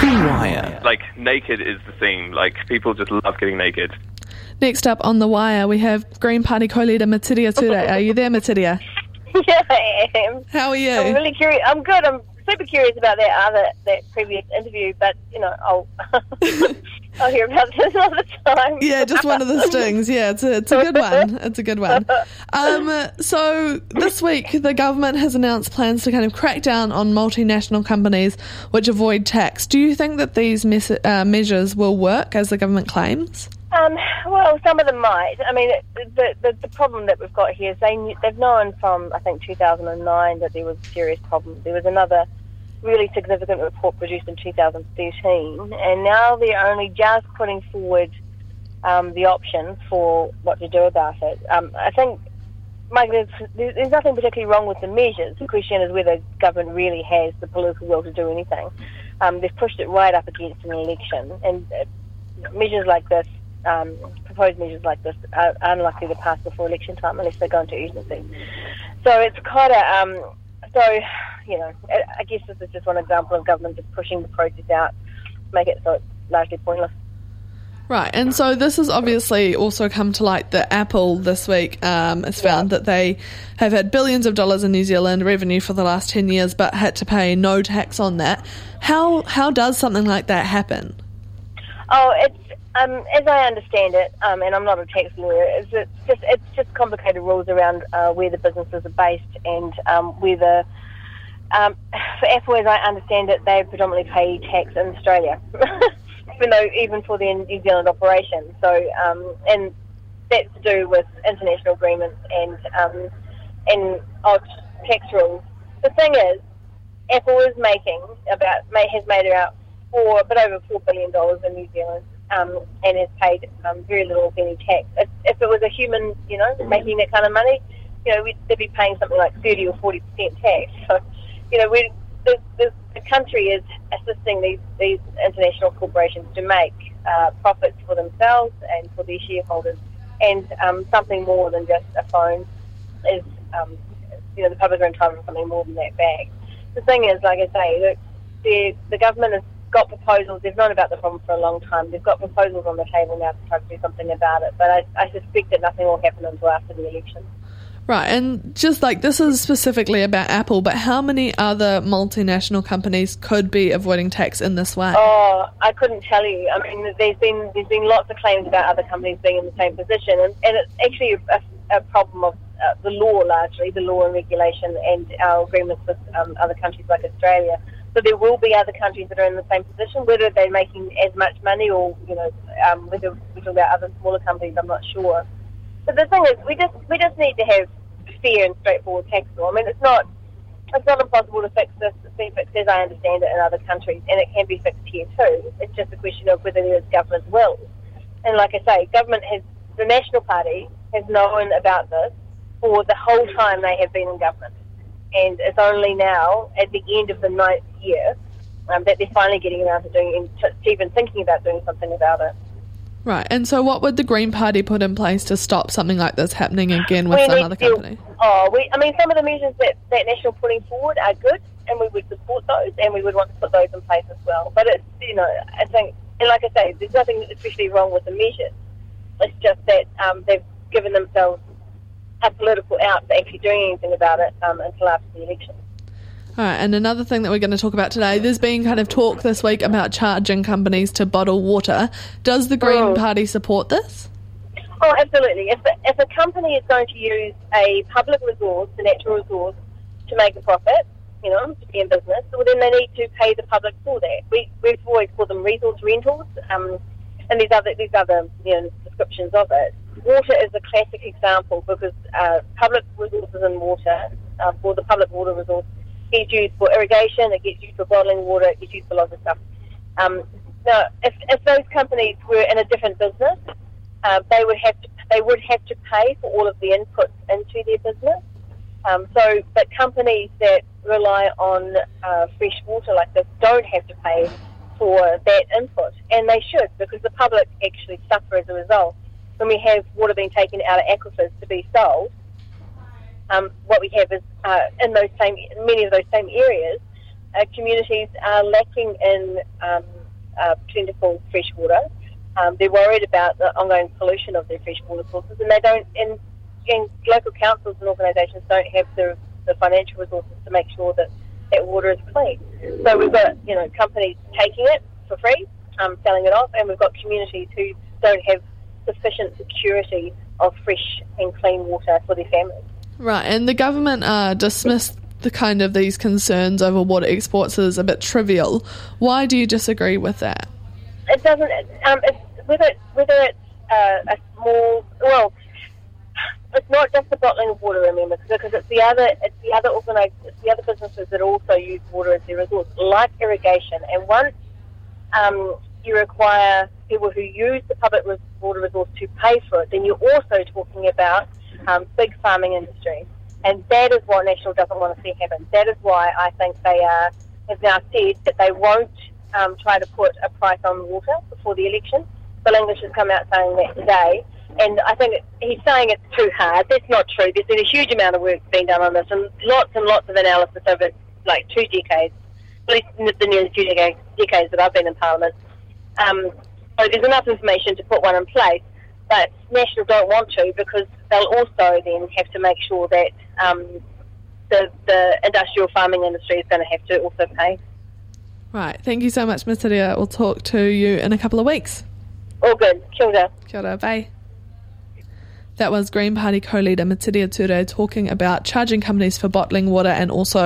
The Wire. Like, naked is the theme. Like, people just love getting naked. Next up on The Wire, we have Green Party co-leader Matiria Ture. Are you there, Matiria? Yeah, I am. How are you? I'm really curious. I'm good. I'm super curious about that previous interview, but, I'll hear about this another time. Yeah, just one of the stings. Yeah, it's a good one. It's a good one. So this week, the government has announced plans to kind of crack down on multinational companies which avoid tax. Do you think that these measures will work, as the government claims? Well, some of them might. I mean, the problem that we've got here is they've known from, I think, 2009 that there was a serious problem. There was another really significant report produced in 2013, and now they're only just putting forward the option for what to do about it. I think, Mike, there's nothing particularly wrong with the measures. The question is whether government really has the political will to do anything. They've pushed it right up against an election, and measures like this, proposed measures like this, are unlikely to pass before election time unless they go into urgency. So it's kind of, I guess this is just one example of government just pushing the process out to make it so it's largely pointless. Right, and so this has obviously also come to light that Apple this week has found that they have had billions of dollars in New Zealand revenue for the last 10 years but had to pay no tax on that. How does something like that happen? Oh, it's as I understand it, and I'm not a tax lawyer, it's just complicated rules around where the businesses are based and whether for Apple, as I understand it, they predominantly pay tax in Australia, even for their New Zealand operation. So, and that's to do with international agreements and odd tax rules. The thing is, Apple is has made about over $4 billion in New Zealand. And has paid very little, if any, tax. If it was a human, making that kind of money, they'd be paying something like 30 or 40% tax. So, the country is assisting these international corporations to make profits for themselves and for their shareholders, and something more than just a phone is, the public are entitled to something more than that bag. The thing is, like I say, the government has got proposals. They've known about the problem for a long time. They've got proposals on the table now to try to do something about it, but I suspect that nothing will happen until after the election. Right, and just like this is specifically about Apple, but how many other multinational companies could be avoiding tax in this way? Oh, I couldn't tell you. I mean, there's been lots of claims about other companies being in the same position, and it's actually a problem of the law, largely, the law and regulation and our agreements with other countries like Australia. So there will be other countries that are in the same position, whether they're making as much money or, whether we're talking about other smaller companies, I'm not sure. But the thing is, we just need to have fair and straightforward tax law. I mean, it's not impossible to fix this, as I understand it, in other countries, and it can be fixed here too. It's just a question of whether there is government will. And like I say, the National Party has known about this for the whole time they have been in government. And it's only now, at the end of the 9th year, that they're finally getting around to even thinking about doing something about it. Right, and so what would the Green Party put in place to stop something like this happening again with some other company? Some of the measures that National putting forward are good, and we would support those, and we would want to put those in place as well. But it's, I think, and like I say, there's nothing especially wrong with the measures. It's just that they've given themselves a political out for actually doing anything about it until after the election. All right, and another thing that we're going to talk about today, there's been kind of talk this week about charging companies to bottle water. Does the Green Party support this? Oh, absolutely. If a company is going to use a public resource, a natural resource, to make a profit, to be in business, well, then they need to pay the public for that. We've always called them resource rentals, and these other descriptions of it. Water is a classic example because public resources in water, for the public water resource, gets used for irrigation, it gets used for bottling water, it gets used for lots of stuff. Now, if those companies were in a different business, they would have to pay for all of the inputs into their business. But companies that rely on fresh water like this don't have to pay for that input, and they should, because the public actually suffer as a result. When we have water being taken out of aquifers to be sold, what we have is in many of those same areas, communities are lacking in plentiful fresh water. They're worried about the ongoing pollution of their fresh water sources, and they don't. And local councils and organisations don't have the financial resources to make sure that water is clean. So we've got companies taking it for free, selling it off, and we've got communities who don't have sufficient security of fresh and clean water for their families. Right, and the government dismissed these concerns over water exports as a bit trivial. Why do you disagree with that? It doesn't. Whether it's a small, it's not just the bottling of water, remember, because it's the other businesses that also use water as their resource, like irrigation. And once you require people who use the public water resource to pay for it, then you're also talking about big farming industry. And that is what National doesn't want to see happen. That is why I think they have now said that they won't try to put a price on water before the election. Bill English has come out saying that today. And I think he's saying it's too hard. That's not true. There's been a huge amount of work being done on this and lots of analysis over 2 decades, at least the nearly 2 decades that I've been in Parliament. So there's enough information to put one in place, but National don't want to because they'll also then have to make sure that the industrial farming industry is going to have to also pay. Right. Thank you so much, Matiria. We'll talk to you in a couple of weeks. All good. Kia ora. Kia ora. Bye. That was Green Party co-leader Matiria Ture talking about charging companies for bottling water and also